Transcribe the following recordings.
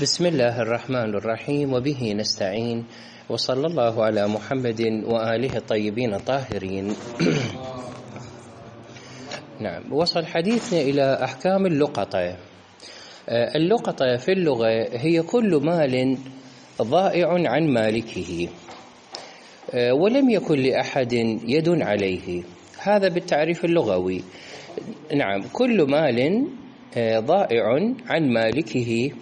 بسم الله الرحمن الرحيم، وبه نستعين، وصلى الله على محمد وآله الطيبين الطاهرين. نعم، وصل حديثنا إلى أحكام اللقطة. اللقطة في اللغة هي كل مال ضائع عن مالكه ولم يكن لأحد يد عليه، هذا بالتعريف اللغوي. نعم، كل مال ضائع عن مالكه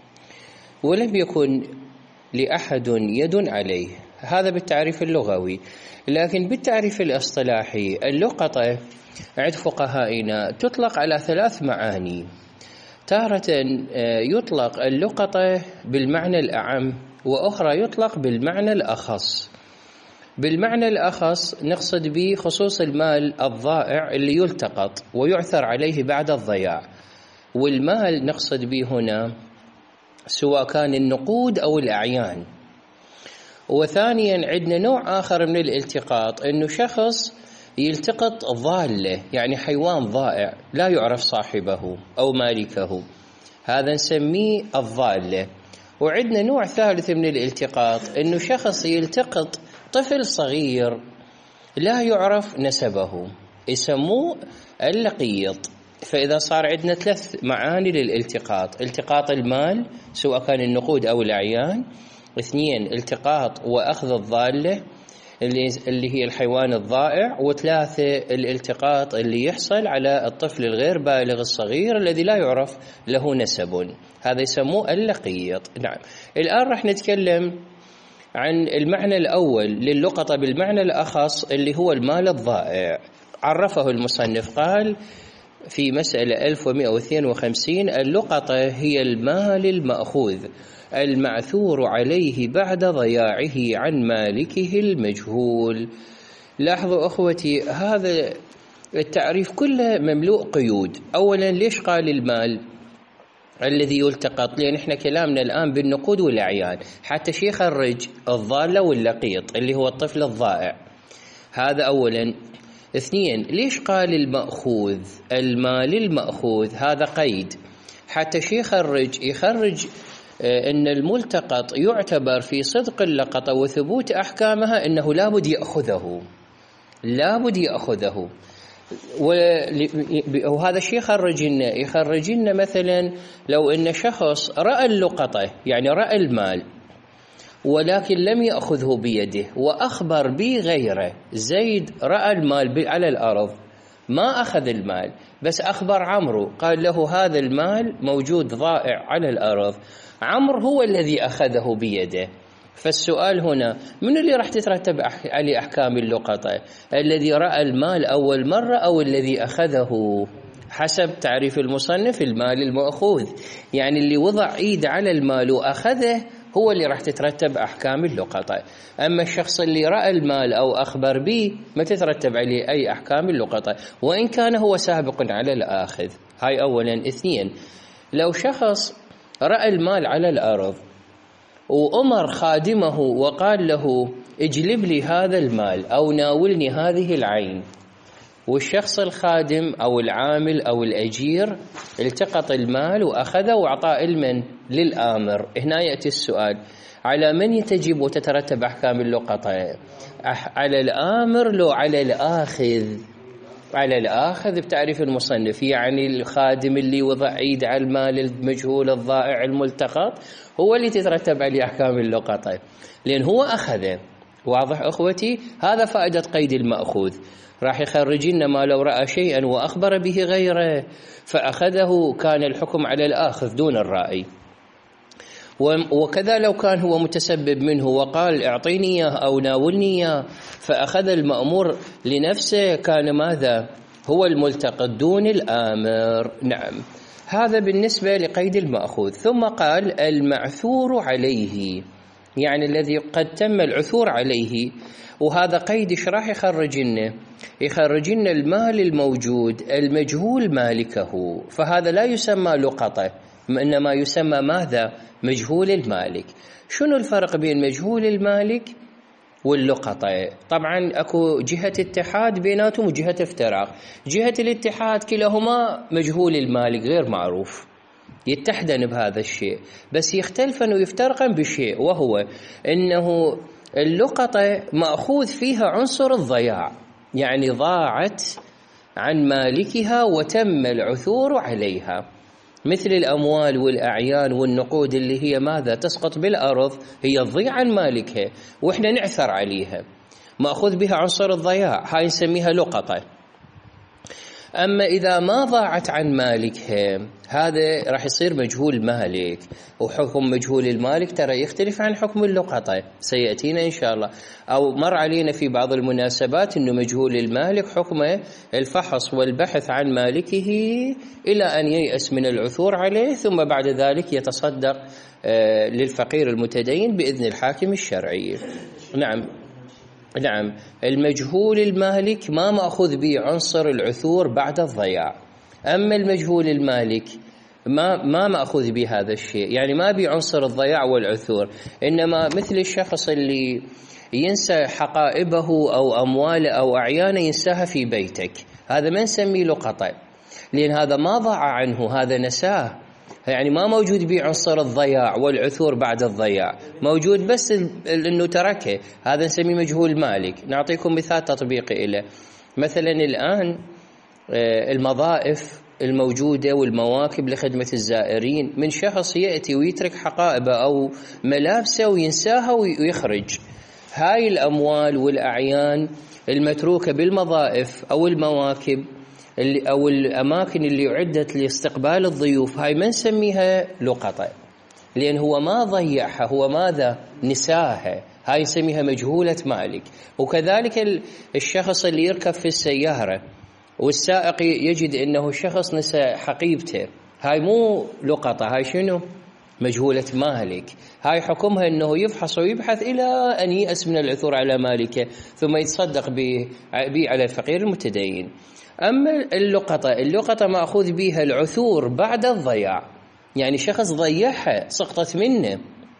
ولم يكن لأحد يد عليه، هذا بالتعريف اللغوي. لكن بالتعريف الاصطلاحي اللقطة عند فقهائنا تطلق على 3 معاني. تارة يطلق اللقطة بالمعنى الأعم، وأخرى يطلق بالمعنى الأخص. بالمعنى الأخص نقصد به خصوص المال الضائع اللي يلتقط ويعثر عليه بعد الضياع، والمال نقصد به هنا سواء كان النقود أو الأعيان. وثانيا عندنا نوع آخر من الالتقاط، أنه شخص يلتقط ضالة، يعني حيوان ضائع لا يعرف صاحبه أو مالكه، هذا نسميه الضالة. وعندنا نوع ثالث من الالتقاط، أنه شخص يلتقط طفل صغير لا يعرف نسبه، يسموه اللقيط. فإذا صار عندنا 3 معاني للالتقاط: التقاط المال سواء كان النقود أو الأعيان، 2 التقاط وأخذ الضالة اللي هي الحيوان الضائع، و3 الالتقاط اللي يحصل على الطفل الغير بالغ الصغير الذي لا يعرف له نسب، هذا يسموه اللقيط. نعم، الآن رح نتكلم عن المعنى الأول للقطة بالمعنى الأخص اللي هو المال الضائع. عرفه المصنف، قال في مسألة 1152: اللقطة هي المال المأخوذ المعثور عليه بعد ضياعه عن مالكه المجهول. لاحظوا أخوتي، هذا التعريف كله مملوء قيود. أولا، ليش قال المال الذي يلتقط؟ لأن احنا كلامنا الآن بالنقود والأعيان، حتى شي يخرج الضالة واللقيط اللي هو الطفل الضائع، هذا أولا. 2، ليش قال المأخوذ؟ المال المأخوذ هذا قيد، حتى شي يخرج أن الملتقط يعتبر في صدق اللقطة وثبوت أحكامها أنه لابد يأخذه. وهذا الشيء يخرج لنا مثلا لو أن شخص رأى اللقطة، يعني رأى المال ولكن لم يأخذه بيده وأخبر به غيره. زيد رأى المال على الأرض، ما أخذ المال، بس أخبر عمرو، قال له هذا المال موجود ضائع على الأرض، عمرو هو الذي أخذه بيده. فالسؤال هنا، من اللي راح تترتب عليه أحكام اللقطة؟ الذي رأى المال أول مرة أو الذي أخذه؟ حسب تعريف المصنف المال المأخوذ، يعني اللي وضع إيد على المال وأخذه هو اللي راح تترتب أحكام اللقطة. أما الشخص اللي رأى المال أو أخبر به ما تترتب عليه أي أحكام اللقطة، وإن كان هو سابق على الآخذ. هاي أولا. 2، لو شخص رأى المال على الأرض وأمر خادمه وقال له اجلب لي هذا المال أو ناولني هذه العين، والشخص الخادم أو العامل أو الأجير التقط المال وأخذه وأعطاه المن للآمر، هنا يأتي السؤال: على من تجب وتترتب أحكام اللقطة؟ على الآمر لو على الآخذ؟ على الآخذ بتعريف المصنف، يعني الخادم اللي وضع ايد على المال المجهول الضائع الملتقط هو اللي تترتب عليه أحكام اللقطة، لأن هو أخذه. واضح أخوتي؟ هذا فائدة قيد المأخوذ. راح يخرج لنا ما لو رأى شيئا وأخبر به غيره فأخذه، كان الحكم على الآخذ دون الرائي. وكذا لو كان هو متسبب منه وقال اعطيني اياه أو ناولني اياه فأخذ المأمور لنفسه، كان ماذا؟ هو الملتقط دون الآمر. نعم، هذا بالنسبة لقيد المأخوذ. ثم قال المعثور عليه، يعني الذي قد تم العثور عليه، وهذا قيد ايش راح يخرج لنا المال الموجود المجهول مالكه، فهذا لا يسمى لقطة، إنما يسمى ماذا؟ مجهول المالك. شنو الفرق بين مجهول المالك واللقطة؟ طبعا اكو جهة اتحاد بيناتهم وجهة افتراق. جهة الاتحاد كلاهما مجهول المالك غير معروف، يتحدن بهذا الشيء، بس يختلفن ويفترقن بشيء، وهو أنه اللقطة مأخوذ فيها عنصر الضياع، يعني ضاعت عن مالكها وتم العثور عليها، مثل الأموال والأعيان والنقود اللي هي ماذا؟ تسقط بالأرض، هي تضيع عن مالكها وإحنا نعثر عليها، مأخوذ بها عنصر الضياع، هاي نسميها لقطة. أما إذا ما ضاعت عن مالكها هذا راح يصير مجهول مالك، وحكم مجهول المالك ترى يختلف عن حكم اللقطة، سيأتينا إن شاء الله، أو مر علينا في بعض المناسبات أنه مجهول المالك حكمه الفحص والبحث عن مالكه إلى أن ييأس من العثور عليه، ثم بعد ذلك يتصدق للفقير المتدين بإذن الحاكم الشرعي. نعم، المجهول المالك ما مأخذ به عنصر العثور بعد الضياع، أما المجهول المالك ما مأخذ به هذا الشيء، يعني ما بي عنصر الضياع والعثور، إنما مثل الشخص اللي ينسى حقائبه أو أمواله أو أعيانه ينساها في بيتك، هذا ما نسميه لقطة، لأن هذا ما ضاع عنه، هذا نساه، يعني ما موجود به عنصر الضياع والعثور بعد الضياع، موجود بس انه تركه، هذا نسميه مجهول مالك. نعطيكم مثال تطبيقي له، مثلا الآن المضائف الموجودة والمواكب لخدمة الزائرين، من شخص يأتي ويترك حقائبه أو ملابسه وينساها ويخرج، هاي الأموال والأعيان المتروكة بالمضائف أو المواكب أو الأماكن اللي أعدت لاستقبال الضيوف، هاي ما نسميها لقطة، لأن هو ما ضيعها، هو ماذا؟ نساها، هاي نسميها مجهولة مالك. وكذلك الشخص اللي يركب في السيارة والسائق يجد أنه الشخص نسى حقيبته، هاي مو لقطة، هاي شنو؟ مجهولة مالك، هاي حكمها أنه يفحص ويبحث إلى أن يأس من العثور على مالكه، ثم يتصدق به على الفقير المتدين. أما اللقطة مأخوذ بها العثور بعد الضياع، يعني شخص ضيعها سقطت منه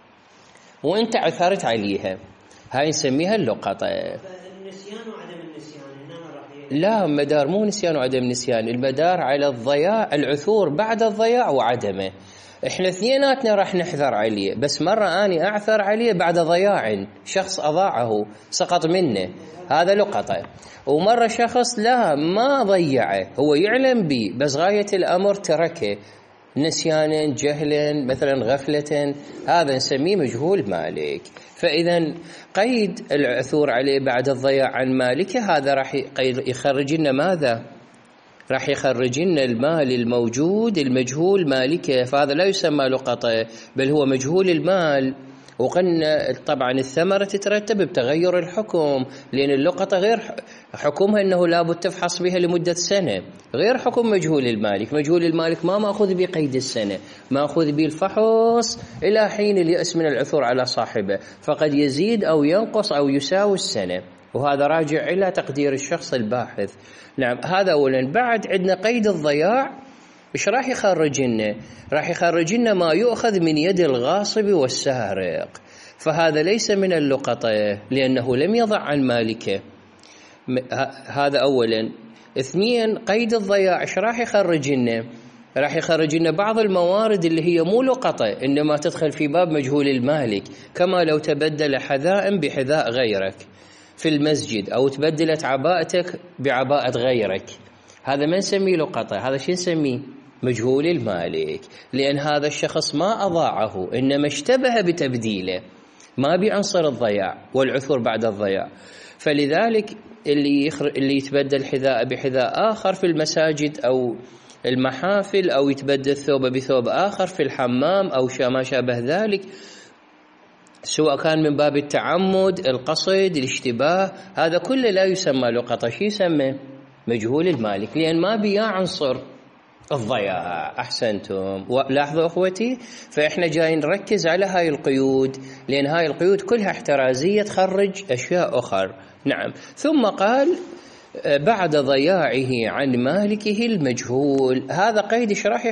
وانت عثرت عليها، هاي نسميها اللقطة. النسيان وعدم النسيان إنما راح لا، مدار مو نسيان وعدم نسيان، المدار على الضياع، العثور بعد الضياع وعدمه، احنا اثنيناتنا راح نحذر عليه، بس مرة أنا أعثر عليه بعد ضياع، شخص أضاعه سقط منه، هذا لقطة. ومرة شخص لا ما ضيعه، هو يعلم به بس غاية الأمر تركه نسيانا، جهلا، مثلا غفلة، هذا نسميه مجهول مالك. فإذا قيد العثور عليه بعد الضياع عن مالكه هذا راح يخرج لنا ماذا؟ راح يخرج لنا المال الموجود المجهول مالكه، فهذا لا يسمى لقطة، بل هو مجهول المال. وقلنا طبعا الثمرة تترتب بتغير الحكم، لأن اللقطة غير حكمها أنه لابد تفحص بها لمدة سنة، غير حكم مجهول المالك. مجهول المالك ما مأخذ بقيد السنة، مأخذ بالفحص إلى حين اليأس من العثور على صاحبه، فقد يزيد أو ينقص أو يساوي السنة، وهذا راجع إلى تقدير الشخص الباحث. نعم، هذا أولا. بعد عندنا قيد الضياع، إيش راح يخرج لنا؟ راح يخرج لنا ما يؤخذ من يد الغاصب والسارق، فهذا ليس من اللقطة لأنه لم يضع عن مالكه، هذا أولا. اثنين، قيد الضياع إيش راح يخرج لنا؟ راح يخرج لنا بعض الموارد اللي هي مو لقطة، إنما تدخل في باب مجهول المالك، كما لو تبدل حذاء بحذاء غيرك في المسجد، أو تبدلت عباءتك بعباءة غيرك، هذا ما نسميه لقطة، هذا شو نسميه؟ مجهول المالك، لأن هذا الشخص ما أضاعه، إنما اشتبه بتبديله، ما بعنصر الضياع والعثور بعد الضياع. فلذلك اللي يتبدل حذاء بحذاء آخر في المساجد أو المحافل، أو يتبدل ثوب بثوب آخر في الحمام أو ما شابه ذلك، سواء كان من باب التعمد، القصد، الاشتباه، هذا كله لا يسمى لقطة، شو يسمى؟ مجهول المالك، لأن ما بيا عنصر الضياع. أحسنتم. لاحظوا أخوتي، فإحنا جايين نركز على هاي القيود، لأن هاي القيود كلها احترازية تخرج أشياء أخرى. نعم. ثم قال بعد ضياعه عن مالكه المجهول، هذا قيد إيش راح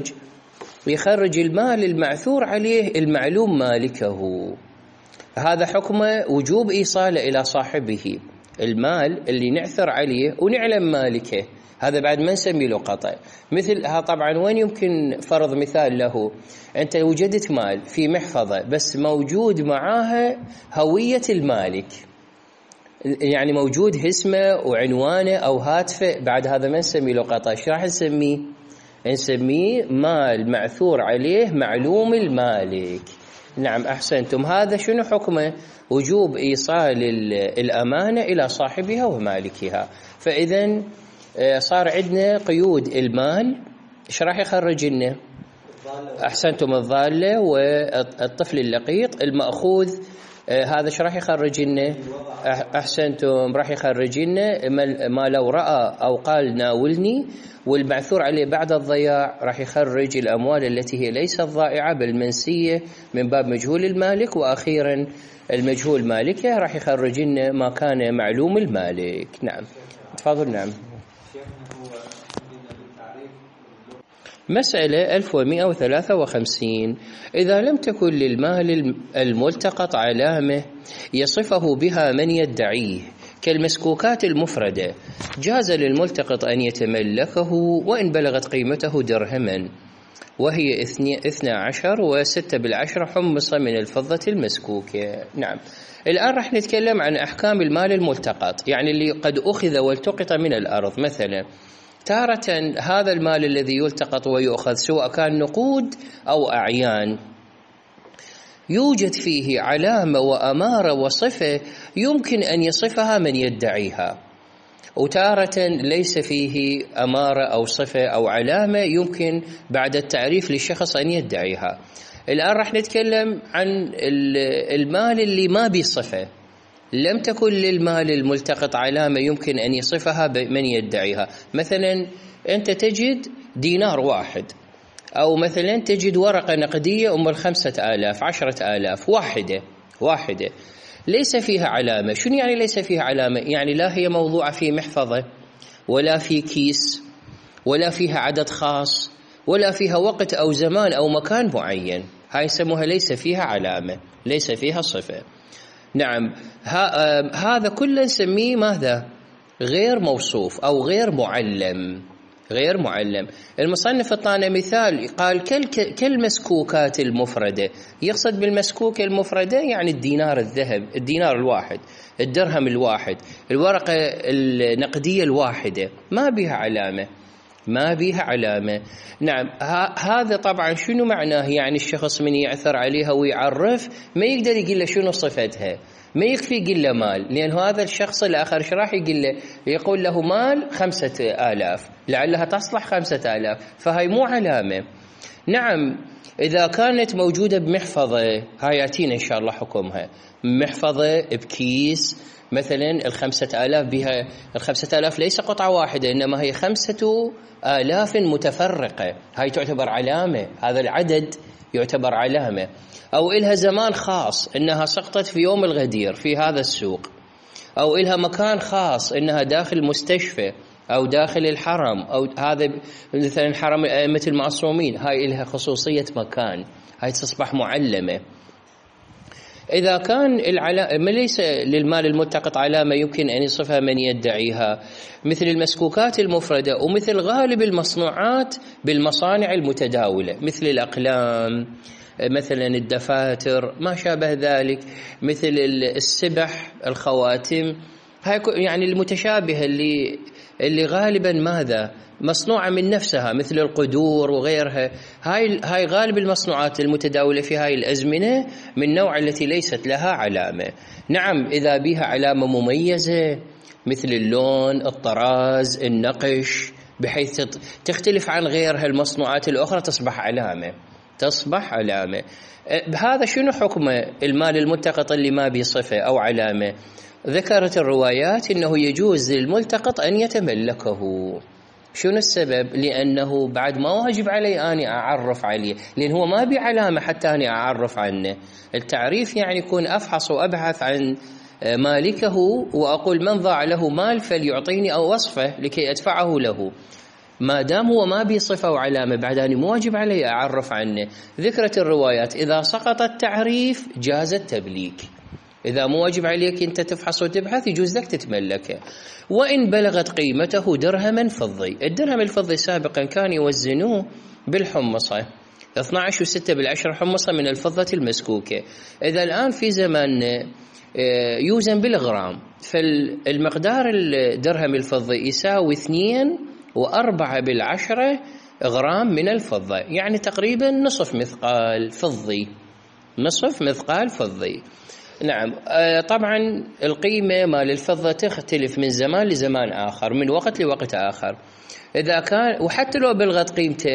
يخرج المال المعثور عليه المعلوم مالكه، هذا حكمه وجوب إيصاله إلى صاحبه، المال اللي نعثر عليه ونعلم مالكه، هذا بعد ما نسميه لقطة. مثل طبعا وين يمكن فرض مثال له؟ أنت وجدت مال في محفظة بس موجود معاها هوية المالك، يعني موجود اسمه وعنوانه أو هاتفه، بعد هذا ما نسميه لقطة. ايش راح نسميه؟ نسميه مال معثور عليه معلوم المالك. نعم أحسنتم. هذا شنو حكمه؟ وجوب إيصال الأمانة إلى صاحبها ومالكها. فإذا صار عندنا قيود المال. ايش راح يخرج لنا؟ أحسنتم، الضالة والطفل اللقيط المأخوذ. هذا ايش راح يخرج لنا؟ أحسنتم، راح يخرج لنا ما لو رأى أو قال ناولني، والمعثور عليه بعد الضياع راح يخرج الأموال التي هي ليست ضائعة بل منسية من باب مجهول المالك. وأخيرا المجهول مالكه راح يخرج لنا ما كان معلوم المالك. نعم تفضل. نعم. مسألة 1153. إذا لم تكن للمال الملتقط علامة يصفه بها من يدعيه كالمسكوكات المفردة، جاز للملتقط أن يتملكه وإن بلغت قيمته درهما، وهي 12 و6 حمصة من الفضة المسكوكة. نعم. الآن رح نتكلم عن أحكام المال الملتقط، يعني اللي قد أخذ والتقط من الأرض. مثلا تارة هذا المال الذي يلتقط ويؤخذ سواء كان نقود أو أعيان يوجد فيه علامة وأمارة وصفة يمكن أن يصفها من يدعيها، وتارة ليس فيه أمارة أو صفة أو علامة يمكن بعد التعريف للشخص أن يدعيها. الآن رح نتكلم عن المال اللي ما بصفة، لم تكن للمال الملتقط علامة يمكن أن يصفها من يدعيها. مثلا أنت تجد دينار واحد، أو مثلا تجد ورقة نقدية أم 5000 10,000 واحدة ليس فيها علامة. شنو يعني ليس فيها علامة؟ يعني لا هي موضوعة في محفظة ولا في كيس ولا فيها عدد خاص ولا فيها وقت أو زمان أو مكان معين، هاي يسموها ليس فيها علامة، ليس فيها صفة. نعم. هذا كله نسميه ماذا؟ غير موصوف أو غير معلم. غير معلم. المصنف اعطانا مثال قال كالمسكوكات المفردة. يقصد بالمسكوك المفردة يعني الدينار الذهب، الدينار الواحد، الدرهم الواحد، الورقة النقدية الواحدة، ما بها علامة، ما بها علامة. نعم. هذا طبعا شنو معناه؟ يعني الشخص من يعثر عليها ويعرف ما يقدر يقول له شنو صفتها، ما يكفي يقول له مال، لأن هذا الشخص الآخر ايش راح يقول له؟ يقول له مال 5000 لعلها تصلح 5000، فهي مو علامة. نعم. إذا كانت موجودة بمحفظة، هاي يأتينا إن شاء الله حكمها، محفظة بكيس مثلا 5000 بها 5000 ليس قطعة واحدة إنما هي 5000 متفرقة، هاي تعتبر علامة، هذا العدد يعتبر علامة. أو إلها زمان خاص إنها سقطت في يوم الغدير في هذا السوق، أو إلها مكان خاص إنها داخل مستشفى أو داخل الحرم، أو هذا مثلا حرم أئمة المعصومين، هاي إلها خصوصية مكان، هاي تصبح معلمة. إذا كان ليس للمال الملتقط علامة يمكن أن يصفها من يدعيها، مثل المسكوكات المفردة ومثل غالب المصنوعات بالمصانع المتداولة، مثل الأقلام، مثلا الدفاتر، ما شابه ذلك، مثل السبح، الخواتم، هاي يعني المتشابهة اللي غالبا ماذا؟ مصنوعة من نفسها، مثل القدور وغيرها. هاي غالب المصنوعات المتداولة في هاي الأزمنة من نوع التي ليست لها علامة. نعم. إذا بها علامة مميزة مثل اللون، الطراز، النقش، بحيث تختلف عن غيرها المصنوعات الأخرى، تصبح علامة، تصبح علامة. هذا شنو حكم المال الملتقط اللي ما بصفة أو علامة؟ ذكرت الروايات إنه يجوز للملتقط أن يتملكه. شنو السبب؟ لأنه بعد ما واجب علي أني أعرف عليه، لأن هو ما بعلامة حتى أني أعرف عنه. التعريف يعني يكون أفحص وأبحث عن مالكه وأقول من ضاع له مال فليعطيني أو وصفه لكي أدفعه له. ما دام هو ما بصفة وعلامة بعد أني مو واجب علي أعرف عنه. ذكرت الروايات إذا سقط التعريف جاز التبليك، إذا مو واجب عليك أنت تفحص وتبحث يجوز لك تتملكه. وإن بلغت قيمته درهما فضي، الدرهم الفضي سابقا كان يوزنوه بالحمصة 12.6 حمصة من الفضة المسكوكة، إذا الآن في زماننا يوزن بالغرام، فالمقدار الدرهم الفضي يساوي 2.4 غرام من الفضة، يعني تقريبا نصف مثقال فضي، نصف مثقال فضي. نعم. طبعا القيمة مال الفضة تختلف من زمان لزمان آخر، من وقت لوقت آخر. إذا كان وحتى لو بلغت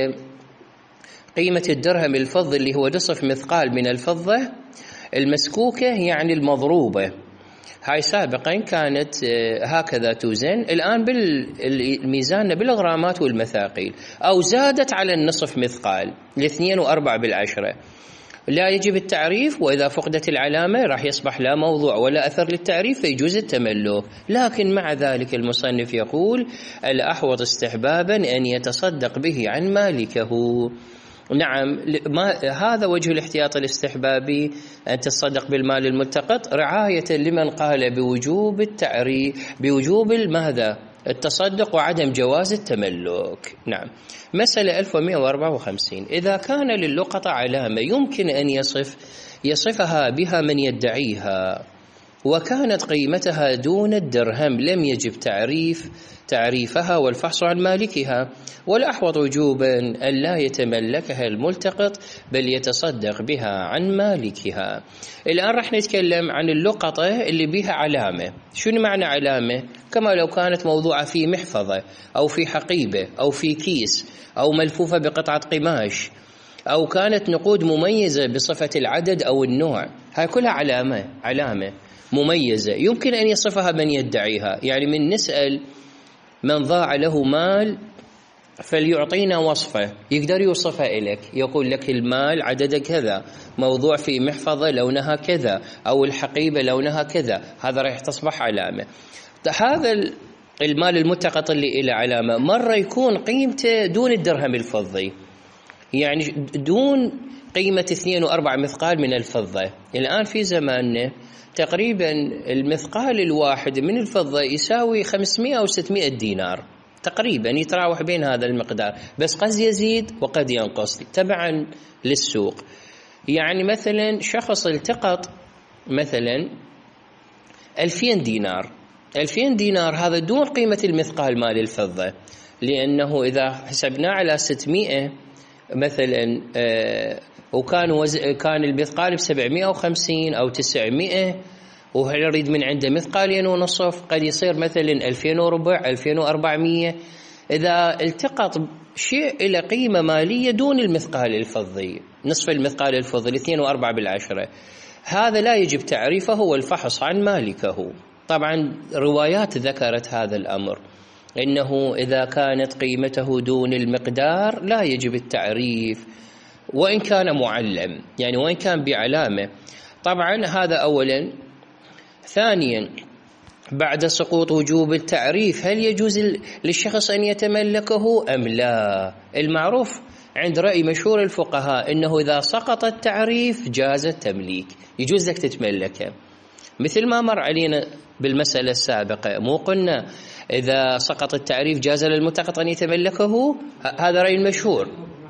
قيمة الدرهم الفضي اللي هو نصف مثقال من الفضة المسكوكة يعني المضروبة، هاي سابقا كانت هكذا توزن، الآن بالميزان بالغرامات والمثاقيل، أو زادت على النصف مثقال ل2.4، لا يجب التعريف، وإذا فقدت العلامة راح يصبح لا موضوع ولا أثر للتعريف فيجوز التملك. لكن مع ذلك المصنف يقول الأحوط استحبابا أن يتصدق به عن مالكه. نعم، هذا وجه الاحتياط الاستحبابي، أن تصدق بالمال الملتقط رعاية لمن قال بوجوب التعريف، بوجوب ماذا؟ التصدق وعدم جواز التملك. نعم. مسألة 1154، إذا كان للقطة علامة يمكن أن يصفها بها من يدعيها وكانت قيمتها دون الدرهم لم يجب تعريفها والفحص عن مالكها، والأحوط وجوبا أن لا يتملكها الملتقط بل يتصدق بها عن مالكها. الآن رح نتكلم عن اللقطة اللي بها علامة. شنو معنى علامة؟ كما لو كانت موضوعة في محفظة أو في حقيبة أو في كيس أو ملفوفة بقطعة قماش أو كانت نقود مميزة بصفة العدد أو النوع، هاي كلها علامة مميزة يمكن أن يصفها من يدعيها. يعني من نسأل من ضاع له مال فليعطينا وصفه، يقدر يوصفها إليك، يقول لك المال عدد كذا، موضوع في محفظة لونها كذا، أو الحقيبة لونها كذا، هذا راح تصبح علامة. هذا المال الملتقط اللي إلى علامة مرة يكون قيمته دون الدرهم الفضي، يعني دون قيمة 2.4 مثقال من الفضة. الآن في زماننا تقريبا المثقال الواحد من الفضة يساوي 500 أو 600 دينار تقريبا، يتراوح بين هذا المقدار، بس قد يزيد وقد ينقص تبعا للسوق. يعني مثلا شخص التقط مثلا 2000 دينار، 2000 دينار هذا دون قيمة المثقال مال الفضة، لأنه إذا حسبناه على 600 مثلا كان المثقال ب750 أو 900 وهل يريد من عنده مثقالين ونصف، قد يصير مثلا 2400 2400. إذا التقط شيء إلى قيمة مالية دون المثقال الفضي، نصف المثقال الفضي 2.4، هذا لا يجب تعريفه والفحص عن مالكه. طبعا روايات ذكرت هذا الأمر، إنه إذا كانت قيمته دون المقدار لا يجب التعريف وإن كان معلم، يعني وإن كان بعلامة. طبعا هذا أولا. ثانيا، بعد سقوط وجوب التعريف هل يجوز للشخص أن يتملكه أم لا؟ المعروف عند رأي مشهور الفقهاء إنه إذا سقط التعريف جاز التمليك، يجوز لك تتملكه، مثل ما مر علينا بالمسألة السابقة. مو قلنا إذا سقط التعريف جاز للملتقط أن يتملكه؟ هذا رأي المشهور،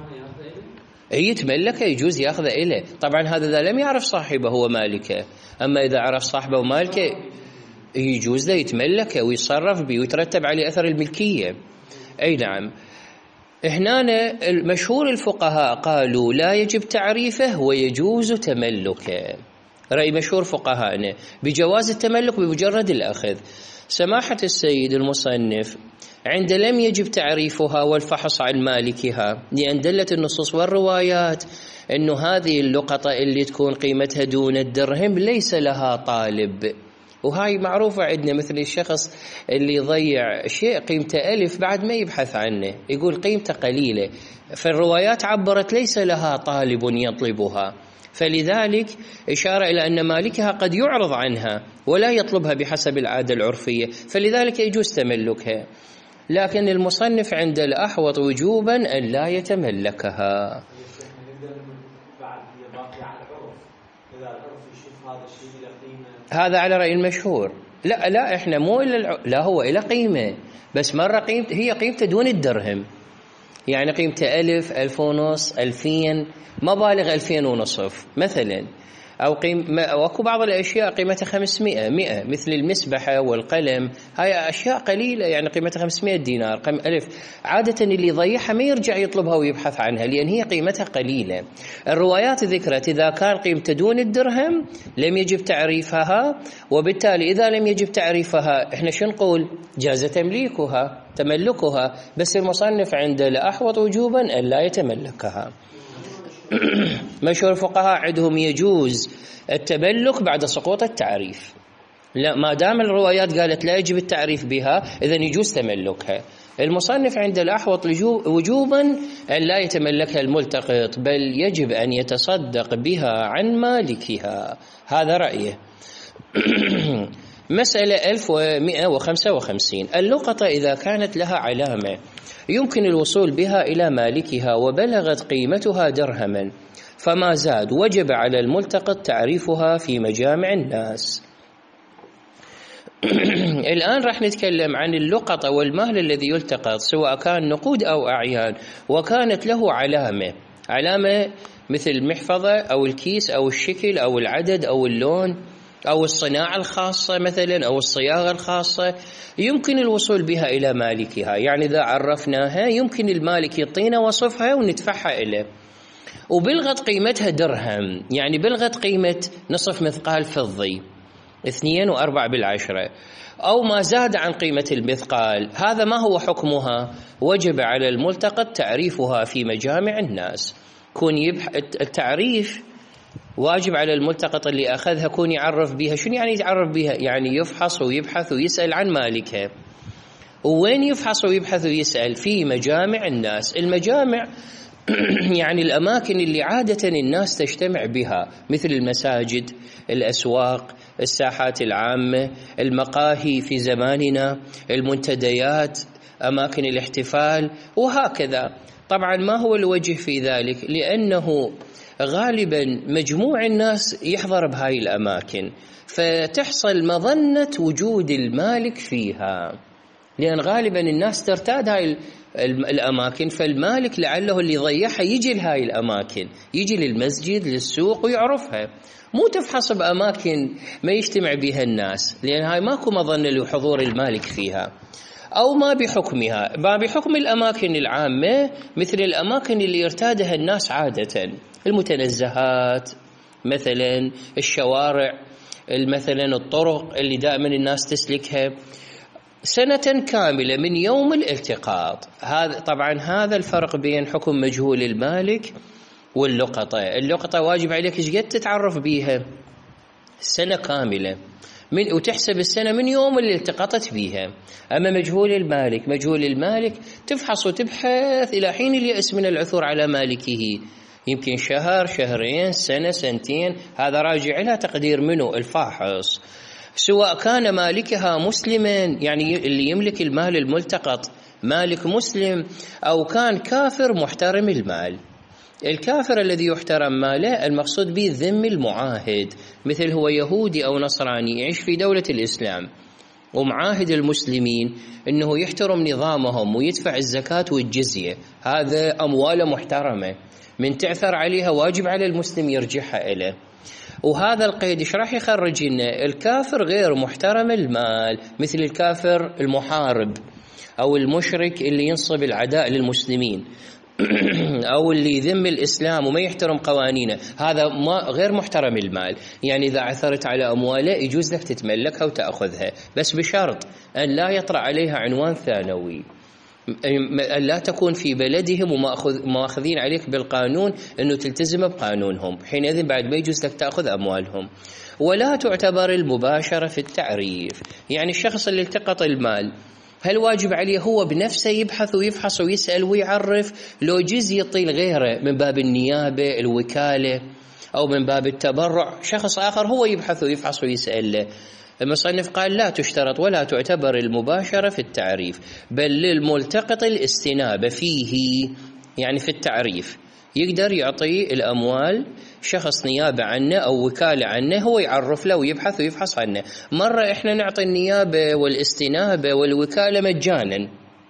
يتملكه، يجوز يأخذ إليه. طبعا هذا إذا لم يعرف صاحبه هو مالكه، أما إذا عرف صاحبه ومالكه يجوز له يتملكه ويتصرف به ويترتب عليه أثر الملكية. أي نعم. هنا مشهور الفقهاء قالوا لا يجب تعريفه ويجوز تملكه، رأي مشهور فقهاءنا بجواز التملك بمجرد الأخذ. سماحة السيد المصنف عند لم يجب تعريفها والفحص عن مالكها، لأن دلت النصوص والروايات أنه هذه اللقطة اللي تكون قيمتها دون الدرهم ليس لها طالب، وهاي معروفة عندنا، مثل الشخص اللي يضيع شيء قيمته 1000 بعد ما يبحث عنه يقول قيمته قليلة، فالروايات عبرت ليس لها طالب يطلبها، فلذلك إشارة إلى أن مالكها قد يعرض عنها ولا يطلبها بحسب العادة العرفية، فلذلك يجوز تملكها. لكن المصنف عند الأحوط وجوبا أن لا يتملكها. إذا العرف يشوف هذا الشيء له قيمة، هذا على رأي المشهور. لا إحنا مو لا هو إلى قيمة، بس مرة قيمته هي قيمته دون الدرهم، يعني قيمته 1000 1500 2000 ما بالغ 2500 مثلا، أو وأكو بعض الأشياء قيمتها 500 100 مثل المسبحة والقلم، هاي أشياء قليلة يعني قيمتها 500 دينار 1000. عادة اللي يضيعها ما يرجع يطلبها ويبحث عنها لأن هي قيمتها قليلة. الروايات ذكرت إذا كان قيمته دون الدرهم لم يجب تعريفها، وبالتالي إذا لم يجب تعريفها إحنا شو نقول؟ جاز تملكها، بس المصنف عنده لأحوط وجوبا أن لا يتملكها. مشهور الفقهاء عندهم يجوز التملك بعد سقوط التعريف، لا ما دام الروايات قالت لا يجب التعريف بها إذن يجوز تملكها. المصنف عند الأحوط وجوبا أن لا يتملكها الملتقط، بل يجب أن يتصدق بها عن مالكها، هذا رأيه. مسألة 1155. اللقطة إذا كانت لها علامة يمكن الوصول بها إلى مالكها وبلغت قيمتها درهما فما زاد وجب على الملتقط تعريفها في مجامع الناس. الآن راح نتكلم عن اللقطة والمال الذي يلتقط سواء كان نقود أو أعيان وكانت له علامة مثل المحفظة أو الكيس أو الشكل أو العدد أو اللون أو الصناعة الخاصة مثلا أو الصياغة الخاصة، يمكن الوصول بها إلى مالكها. يعني إذا عرفناها يمكن المالك يعطينا وصفها وندفعها إليه، وبلغت قيمتها درهم، يعني بلغت قيمة نصف مثقال فضي 2.4 أو ما زاد عن قيمة المثقال، هذا ما هو حكمها؟ وجب على الملتقط تعريفها في مجامع الناس. كون التعريف واجب على الملتقط اللي أخذها كون يعرف بها. شنو يعني يعرف بها؟ يعني يفحص ويبحث ويسأل عن مالكها. وين يفحص ويبحث ويسأل؟ في مجامع الناس. المجامع يعني الأماكن اللي عادة الناس تجتمع بها، مثل المساجد، الأسواق، الساحات العامة، المقاهي في زماننا، المنتديات، أماكن الاحتفال وهكذا. طبعا ما هو الوجه في ذلك؟ لأنه غالبا مجموع الناس يحضر بهاي الأماكن فتحصل مظنة وجود المالك فيها، لأن غالبا الناس ترتاد هاي الأماكن، فالمالك لعله اللي ضيعها يجي لهاي الأماكن، يجي للمسجد للسوق ويعرفها. مو تفحص بأماكن ما يجتمع بها الناس، لأن هاي ماكو مظنة لحضور المالك فيها. أو ما بحكمها، ما بحكم الأماكن العامة مثل الأماكن اللي يرتادها الناس عادة، المتنزهات مثلا، الشوارع مثلا، الطرق اللي دائما الناس تسلكها سنة كاملة من يوم الالتقاط. هذا الفرق بين حكم مجهول المالك واللقطة. اللقطة واجب عليك ايش قد تتعرف بيها سنة كاملة وتحسب السنة من يوم اللي التقطت بيها. أما مجهول المالك تفحص وتبحث إلى حين اليأس من العثور على مالكه، يمكن شهر، شهرين، سنة، سنتين، هذا راجع إلى تقدير منه الفاحص. سواء كان مالكها مسلما، يعني اللي يملك المال الملتقط مالك مسلم، أو كان كافر محترم المال. الكافر الذي يحترم ماله المقصود به ذم المعاهد، مثل هو يهودي أو نصراني يعيش في دولة الإسلام ومعاهد المسلمين أنه يحترم نظامهم ويدفع الزكاة والجزية، هذا أموال محترمة من تعثر عليها واجب على المسلم يرجعها إليه. وهذا القيد ايش راح يخرج لنا؟ الكافر غير محترم المال، مثل الكافر المحارب أو المشرك اللي ينصب العداء للمسلمين أو اللي يذم الإسلام وما يحترم قوانينه، هذا غير محترم المال. يعني إذا عثرت على أمواله يجوز لك تتملكها وتأخذها، بس بشرط أن لا يطرأ عليها عنوان ثانوي، أن لا تكون في بلدهم وماخذين عليك بالقانون أنه تلتزم بقانونهم، حينئذ بعد ما يجوز لك تأخذ أموالهم. ولا تعتبر المباشرة في التعريف، يعني الشخص اللي التقط المال هل واجب عليه هو بنفسه يبحث ويفحص ويسأل ويعرف، لو جز يطيل غيره من باب النيابة، الوكالة، أو من باب التبرع، شخص آخر هو يبحث ويفحص ويسأل له. المصنف قال لا تشترط ولا تعتبر المباشرة في التعريف، بل للملتقط الاستنابة فيه، يعني في التعريف، يقدر يعطي الأموال شخص نيابة عنه أو وكالة عنه، هو يعرف له ويفحص عنه. مرة إحنا نعطي النيابة والاستنابة والوكالة مجانا،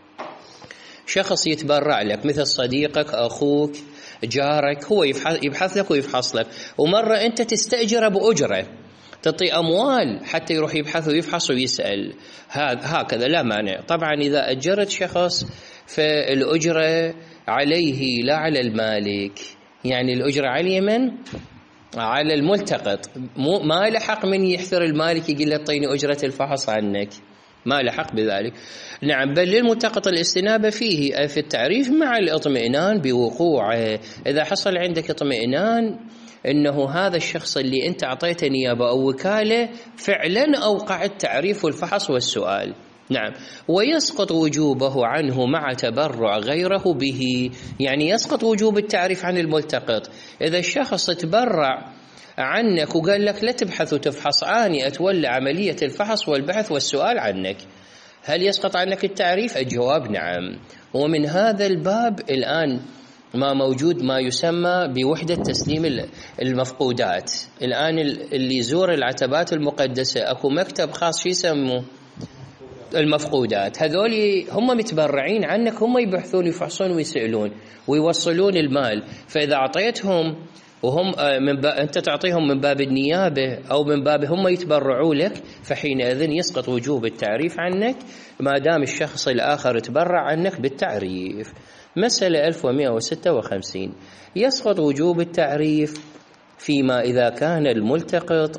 شخص يتبرع لك مثل صديقك، أخوك، جارك، هو يبحث لك ويفحص لك. ومرة أنت تستأجره بأجرة، تعطي أموال حتى يروح يبحث ويفحص ويسأل، هكذا لا مانع. طبعا إذا أجرت شخص فالأجرة عليه لا على المالك، يعني الأجرة على من؟ على الملتقط، ما لحق من يحثر المالك يقول له اعطيني أجرة الفحص عنك، ما لحق بذلك. نعم، بل للملتقط الاستنابة فيه في التعريف مع الاطمئنان بوقوعه. إذا حصل عندك اطمئنان إنه هذا الشخص اللي أنت أعطيته نيابة أو وكالة فعلا أوقع التعريف والفحص والسؤال. نعم، ويسقط وجوبه عنه مع تبرع غيره به، يعني يسقط وجوب التعريف عن الملتقط. إذا الشخص تبرع عنك وقال لك لا تبحث وتفحص، أني أتولى عملية الفحص والبحث والسؤال عنك، هل يسقط عنك التعريف؟ الجواب نعم. ومن هذا الباب الآن ما موجود ما يسمى بوحدة تسليم المفقودات. الآن اللي يزور العتبات المقدسة أكو مكتب خاص شو يسموه؟ المفقودات. هذول هم متبرعين عنك، هم يبحثون ويفحصون ويسألون ويوصلون المال. فإذا أعطيتهم وهم أنت تعطيهم من باب النيابة أو من باب هم يتبرعوا لك، فحينئذ يسقط وجوب التعريف عنك ما دام الشخص الآخر تبرع عنك بالتعريف. مسألة 1156، يسقط وجوب التعريف فيما إذا كان الملتقط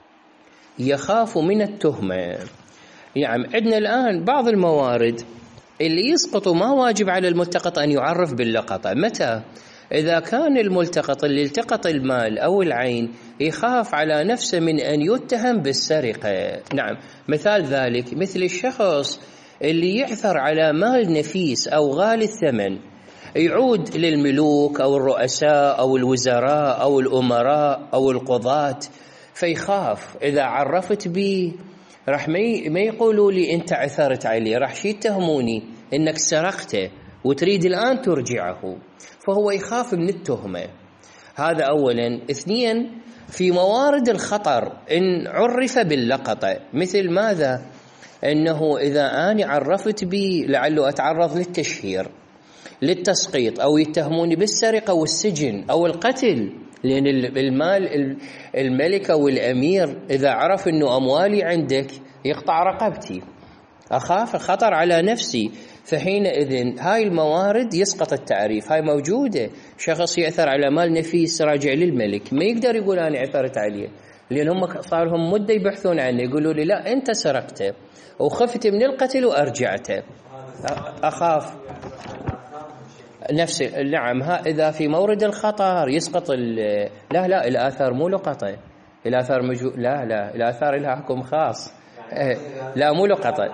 يخاف من التهمة. يعني عندنا الآن بعض الموارد اللي يسقط ما واجب على الملتقط أن يعرف باللقطة. متى؟ إذا كان الملتقط اللي التقط المال أو العين يخاف على نفسه من أن يتهم بالسرقة. نعم، مثال ذلك مثل الشخص اللي يعثر على مال نفيس أو غالي الثمن يعود للملوك أو الرؤساء أو الوزراء أو الأمراء أو القضاة، فيخاف إذا عرفت به راح ما يقولوا لي أنت عثرت عليه، راح يتهموني إنك سرقته وتريد الآن ترجعه، فهو يخاف من التهمة. هذا أولا. اثنين، في موارد الخطر إن عرف باللقطة، مثل ماذا؟ إنه إذا أنا عرفت به لعله أتعرض للتشهير، للتسقيط، أو يتهموني بالسرقة والسجن أو القتل، لأن المال الملك أو الأمير إذا عرف أنه أموالي عندك يقطع رقبتي، أخاف الخطر على نفسي. فحينئذ هاي الموارد يسقط التعريف. هاي موجودة، شخص يأثر على مال نفيس راجع للملك ما يقدر يقول أنا عثرت عليه، لأن هم صار لهم مدة يبحثون عنه، يقولوا لي لا أنت سرقته وخفت من القتل وأرجعته، أخاف نفسي. نعم، إذا في مورد الخطر يسقط لا الآثار مو لقطة، الآثار لا الآثار لها حكم خاص. لا مو لقطة،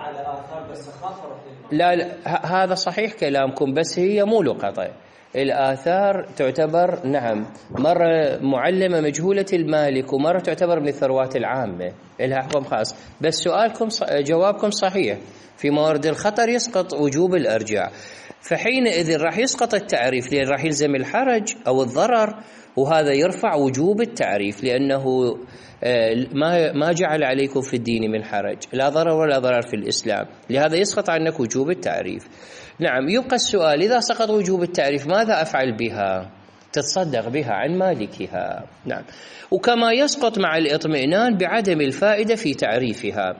لا هذا صحيح كلامكم، بس هي مو لقطة. الآثار تعتبر نعم مرة معلمة مجهولة المالك، ومرة تعتبر من الثروات العامة لها حكم خاص. بس سؤالكم جوابكم صحيح، في موارد الخطر يسقط وجوب الإرجاع، فحينئذ راح يسقط التعريف، لأن راح يلزم الحرج أو الضرر، وهذا يرفع وجوب التعريف، لأنه ما جعل عليكم في الدين من حرج، لا ضرر ولا ضرر في الإسلام، لهذا يسقط عنك وجوب التعريف. نعم، يبقى السؤال إذا سقط وجوب التعريف ماذا أفعل بها؟ تتصدق بها عن مالكها. نعم، وكما يسقط مع الإطمئنان بعدم الفائدة في تعريفها.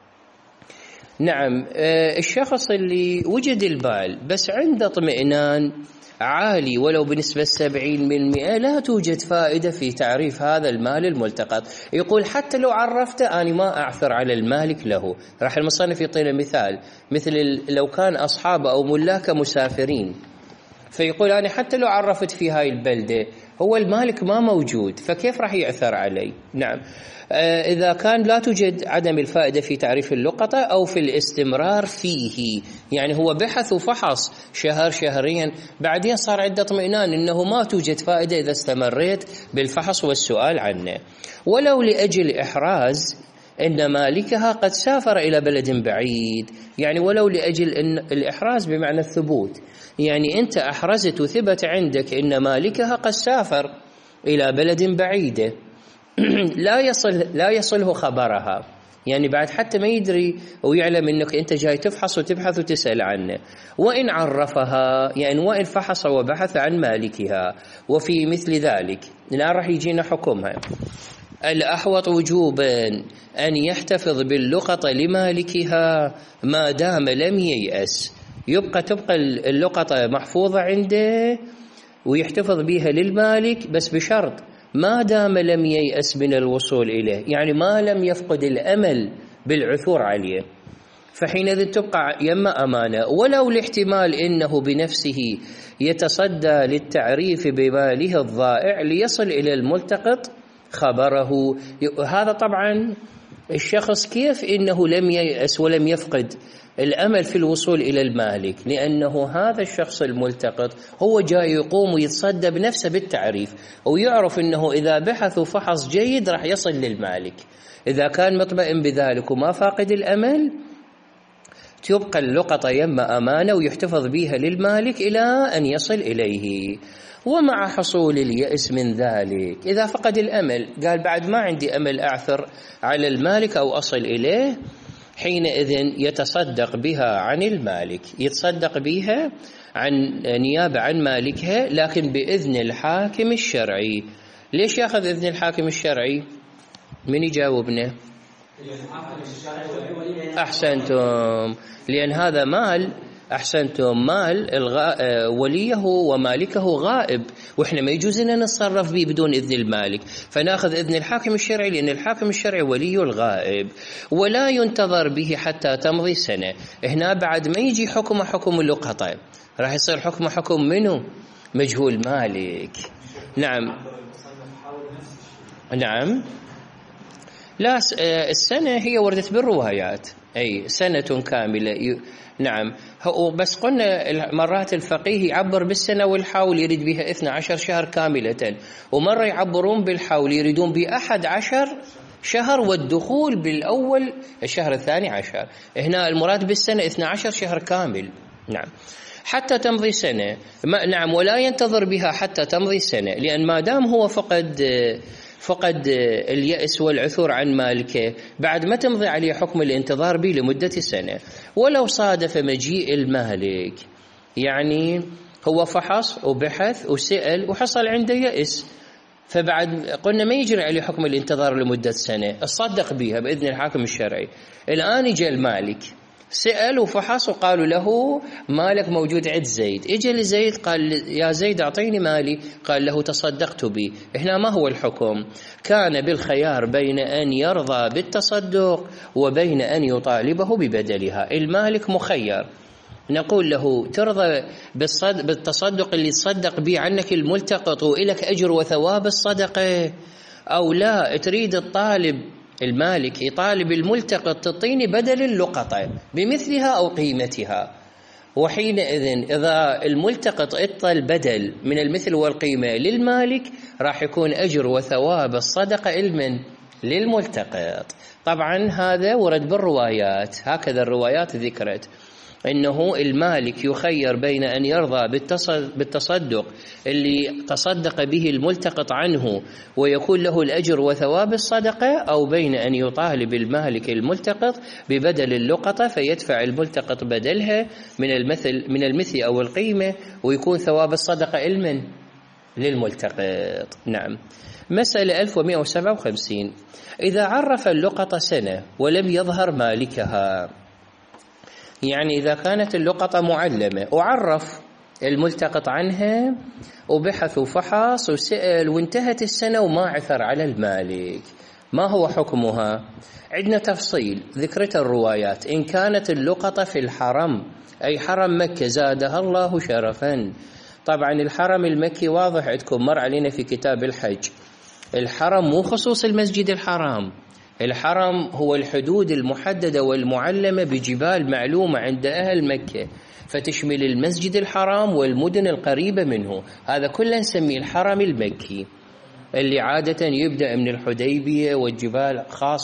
نعم، الشخص اللي وجد البال بس عنده اطمئنان عالي ولو بنسبة 70% لا توجد فائدة في تعريف هذا المال الملتقط، يقول حتى لو عرفته أنا ما أعثر على المالك له. راح المصنف يعطينا مثال، مثل لو كان أصحابه أو ملاكه مسافرين، فيقول أنا حتى لو عرفت في هاي البلدة هو المالك ما موجود، فكيف راح يعثر علي؟ نعم، إذا كان لا توجد عدم الفائدة في تعريف اللقطة أو في الاستمرار فيه، يعني هو بحث وفحص شهر شهرين بعدين صار عنده اطمئنان إنه ما توجد فائدة إذا استمريت بالفحص والسؤال عنه، ولو لأجل إحراز إن مالكها قد سافر إلى بلد بعيد، يعني ولو لأجل إن الإحراز بمعنى الثبوت، يعني أنت أحرزت وثبت عندك إن مالكها قد سافر إلى بلد بعيدة لا يصله خبرها، يعني بعد حتى ما يدري ويعلم أنك أنت جاي تفحص وتبحث وتسأل عنه. وإن عرفها، يعني وإن فحص وبحث عن مالكها. وفي مثل ذلك الآن راح يجينا حكمها. الأحوط وجوبا أن يحتفظ باللقطة لمالكها ما دام لم ييأس، تبقى اللقطة محفوظة عنده ويحتفظ بها للمالك، بس بشرط ما دام لم ييأس من الوصول إليه، يعني ما لم يفقد الأمل بالعثور عليه، فحينئذ تبقى يما أمانة، ولو لاحتمال إنه بنفسه يتصدى للتعريف بماله الضائع ليصل إلى الملتقط خبره. هذا طبعا الشخص كيف إنه لم ييأس ولم يفقد الأمل في الوصول إلى المالك، لأنه هذا الشخص الملتقط هو جاي يقوم ويتصدى بنفسه بالتعريف، ويعرف أنه إذا بحث وفحص جيد راح يصل للمالك. إذا كان مطمئن بذلك وما فاقد الأمل، تبقى اللقطة يما أمانة ويحتفظ بها للمالك إلى أن يصل إليه. ومع حصول اليأس من ذلك، إذا فقد الأمل قال بعد ما عندي أمل أعثر على المالك أو أصل إليه، حينئذ يتصدق بها عن المالك، يتصدق بها عن نيابة عن مالكها، لكن بإذن الحاكم الشرعي. ليش يأخذ إذن الحاكم الشرعي؟ من يجاوبنا؟ أحسنتم، لأن هذا مال، أحسنتم، مال وليه ومالكه غائب، وإحنا ما يجوز لنا نتصرف به بدون إذن المالك، فنأخذ إذن الحاكم الشرعي، لأن الحاكم الشرعي ولي الغائب. ولا ينتظر به حتى تمضي سنة. هنا بعد ما يجي حكم اللقطة، راح يصير حكم منه مجهول مالك. نعم لا، السنة هي وردت بالروايات، أي سنة كاملة. نعم، بس قلنا مرات الفقيه يعبر بالسنة والحول يريد بها 12 شهر كاملة، ومرة يعبرون بالحول يريدون ب11 شهر والدخول بالأول الشهر الثاني عشر. هنا المراد بالسنة 12 شهر كامل. نعم، حتى تمضي سنة. نعم، ولا ينتظر بها حتى تمضي سنة، لأن ما دام هو فقد اليأس والعثور عن مالكه، بعد ما تمضي عليه حكم الانتظار به لمدة سنة. ولو صادف مجيء المالك، يعني هو فحص وبحث وسأل وحصل عنده يأس، فبعد قلنا ما يجري عليه حكم الانتظار لمدة سنة، اصدق بها بإذن الحاكم الشرعي. الآن جاء المالك سأل وفحص وقالوا له مالك موجود عند زيد، اجى لزيد قال يا زيد أعطيني مالي، قال له تصدقت به. هنا ما هو الحكم؟ كان بالخيار بين أن يرضى بالتصدق وبين أن يطالبه ببدلها. المالك مخير، نقول له ترضى بالتصدق اللي تصدق به عنك الملتقط وإلك أجر وثواب الصدقة، أو لا تريد الطالب المالك يطالب الملتقط تعطيني بدل اللقطة بمثلها أو قيمتها. وحينئذ إذا الملتقط اعطى البدل من المثل والقيمة للمالك، راح يكون أجر وثواب الصدقة للملتقط. طبعا هذا ورد بالروايات، هكذا الروايات ذكرت إنه المالك يخير بين أن يرضى بالتصدق اللي تصدق به الملتقط عنه ويكون له الأجر وثواب الصدقة، أو بين أن يطالب المالك الملتقط ببدل اللقطة فيدفع الملتقط بدلها من المثل أو القيمة، ويكون ثواب الصدقة للملتقط. نعم. مسألة 1157. إذا عرف اللقطة سنة ولم يظهر مالكها، يعني إذا كانت اللقطة معلمة وعرف الملتقط عنها وبحث وفحص وسأل وانتهت السنة وما عثر على المالك، ما هو حكمها؟ عندنا تفصيل ذكرت الروايات. إن كانت اللقطة في الحرم، أي حرم مكة زادها الله شرفا. طبعا الحرم المكي واضح عندكم، مر علينا في كتاب الحج. الحرم مو خصوص المسجد الحرام، الحرم هو الحدود المحددة والمعلمة بجبال معلومة عند أهل مكة، فتشمل المسجد الحرام والمدن القريبة منه. هذا كله نسميه الحرم المكي، اللي عادة يبدأ من الحديبية والجبال خاصة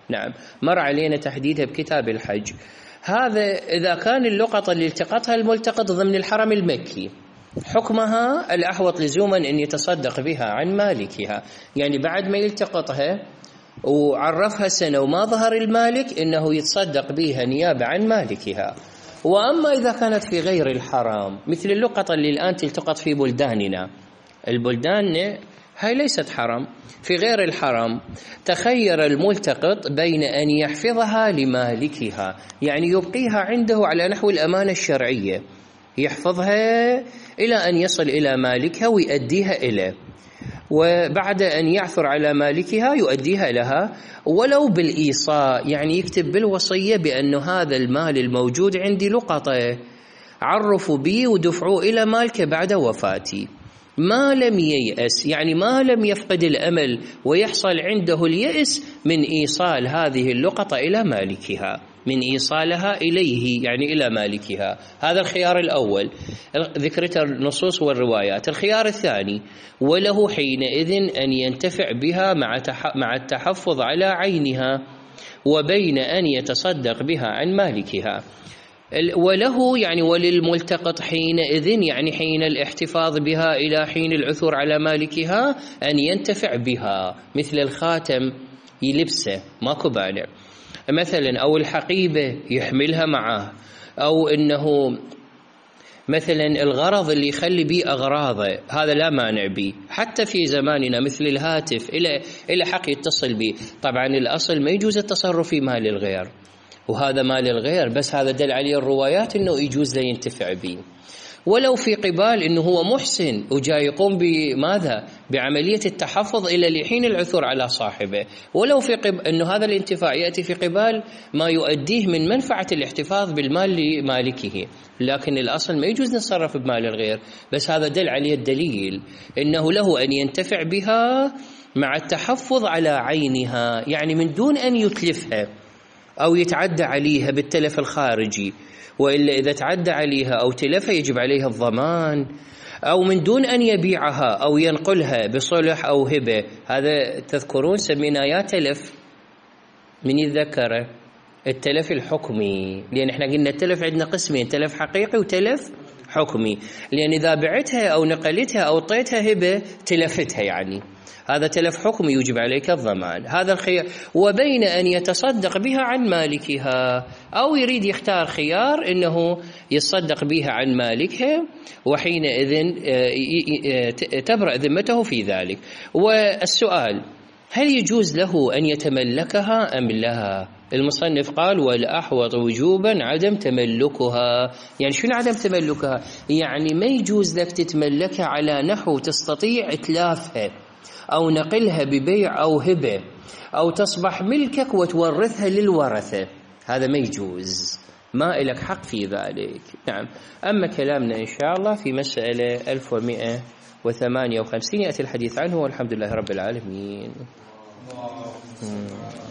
نعم مر علينا تحديدها بكتاب الحج. هذا إذا كان اللقطة اللي التقطها الملتقط ضمن الحرم المكي حكمها الأحوط لزوما أن يتصدق بها عن مالكها، يعني بعد ما يلتقطها وعرفها سنة وما ظهر المالك إنه يتصدق بها نيابة عن مالكها. وأما إذا كانت في غير الحرام مثل اللقطة اللي الآن تلتقط في بلداننا، البلدان هاي ليست حرم، في غير الحرم تخير الملتقط بين أن يحفظها لمالكها، يعني يبقيها عنده على نحو الأمانة الشرعية، يحفظها إلى أن يصل إلى مالكها ويؤديها إليه، وبعد أن يعثر على مالكها يؤديها لها ولو بالإيصاء، يعني يكتب بالوصية بأن هذا المال الموجود عندي لقطة عرفوا بي ودفعوا إلى مالك بعد وفاتي. ما لم ييأس، يعني ما لم يفقد الأمل ويحصل عنده اليأس من إيصال هذه اللقطة إلى مالكها، من إيصالها إليه يعني إلى مالكها. هذا الخيار الأول ذكرت النصوص والروايات. الخيار الثاني وله حينئذ أن ينتفع بها مع التحفظ على عينها وبين أن يتصدق بها عن مالكها. وله يعني وللملتقط حينئذ يعني حين الاحتفاظ بها إلى حين العثور على مالكها أن ينتفع بها، مثل الخاتم يلبسه ماكو مانع مثلا، أو الحقيبة يحملها معه، أو أنه مثلا الغرض اللي يخلي بيه أغراضه هذا لا مانع به. حتى في زماننا مثل الهاتف إلى حق يتصل به، طبعا الأصل ما يجوز التصرف في مال الغير وهذا مال الغير، بس هذا دل عليه الروايات أنه يجوز له ينتفع به. ولو في قبال أنه هو محسن وجاي يقوم بماذا بعملية التحفظ إلى لحين العثور على صاحبه، ولو في أنه هذا الانتفاع يأتي في قبال ما يؤديه من منفعة الاحتفاظ بالمال لمالكه، لكن الأصل ما يجوز نتصرف بمال الغير، بس هذا دل عليه الدليل أنه له أن ينتفع بها مع التحفظ على عينها، يعني من دون أن يتلفها أو يتعدى عليها بالتلف الخارجي، وإلا إذا تعدى عليها أو تلفها يجب عليها الضمان، أو من دون أن يبيعها أو ينقلها بصلح أو هبة. هذا تذكرون سميناه يا تلف، من يتذكره التلف الحكمي، لأن احنا قلنا التلف عندنا قسمين، تلف حقيقي وتلف حكمي، لأن إذا بعتها أو نقلتها أو طيتها هبة تلفتها، يعني هذا تلف حكمي يجب عليك الضمان. هذا الخيار. وبين أن يتصدق بها عن مالكها أو يريد يختار خيار أنه يتصدق بها عن مالكها، وحينئذ تبرأ ذمته في ذلك. والسؤال هل يجوز له أن يتملكها أم لا؟ المصنف قال والأحوط وجوبا عدم تملكها. يعني شنو عدم تملكها؟ يعني ما يجوز لك تتملكها على نحو تستطيع إتلافها أو نقلها ببيع أو هبة أو تصبح ملكك وتورثها للورثة، هذا ما يجوز، ما إلك حق في ذلك. نعم. أما كلامنا إن شاء الله في مسألة 1158 يأتي الحديث عنه، والحمد لله رب العالمين.